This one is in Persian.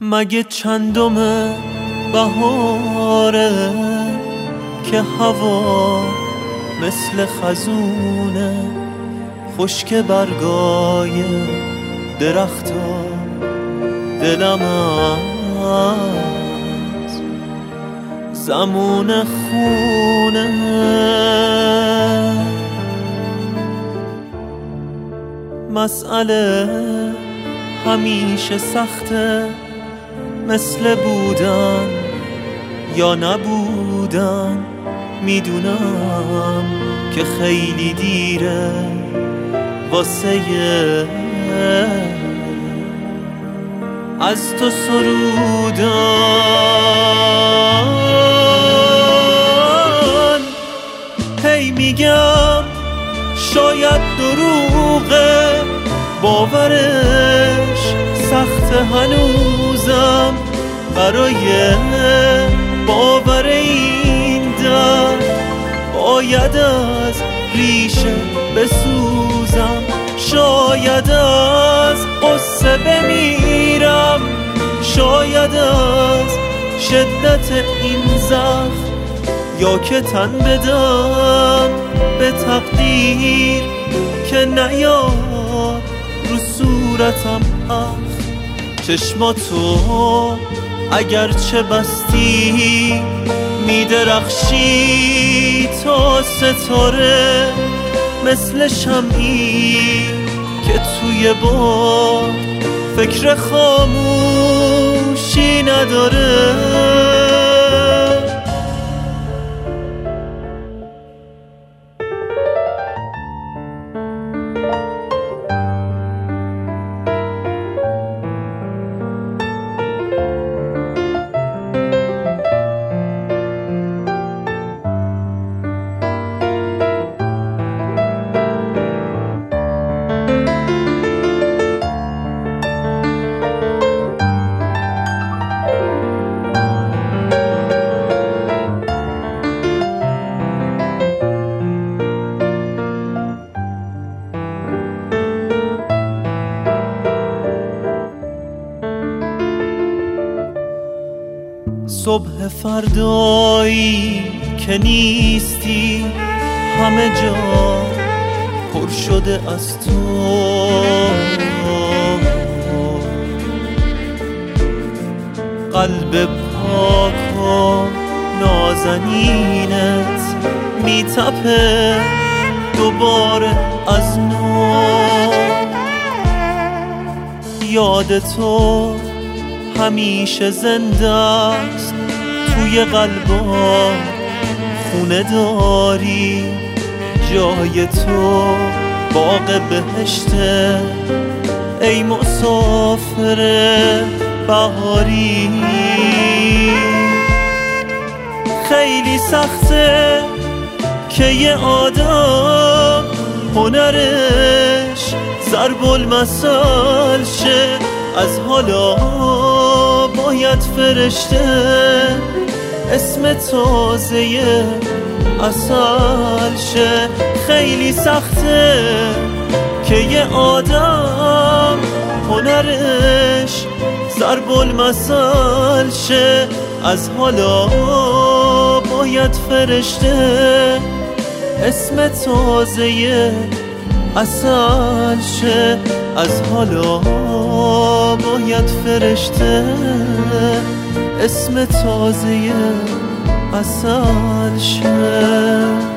مگه چندم بهاره که هوا مثل خزونه، خشک برگای درختا دلم از زمون خونه. مسئله همیشه سخته، مثل بودن یا نبودن. میدونم که خیلی دیره واسه از تو سرودن. هی میگم شاید دروغه، باورش سخت هنوزم. برای باور این درد باید از ریشه بسوزم. شاید از قصه بمیرم، شاید از شدت این زخم، یا که تن بدم به تقدیر که نیاد رو صورتم اخ. چشماتو اگر چه بستی میدرخشی تا ستاره، مثل شمعی که توی باد فکر خاموشی نداره. صبح فردایی که نیستی، همه جا پر شده از تو. قلب پاک و نازنینت میتپه دوباره از نو. یاد تو همیشه زنده است توی قلبا، خونه داری جای تو باغ بهشته. ای مسافر بهاری، خیلی سخته که یه آدم هنرش ضرب المثل شه. از حالا باید فرشته اسم تازه عسل شه. خیلی سخته که یه آدم هنرش ضرب المثل شه. از حالا باید فرشته اسم تازه عسل شه. از حالا باید فرشته اسم تازه عسل شه.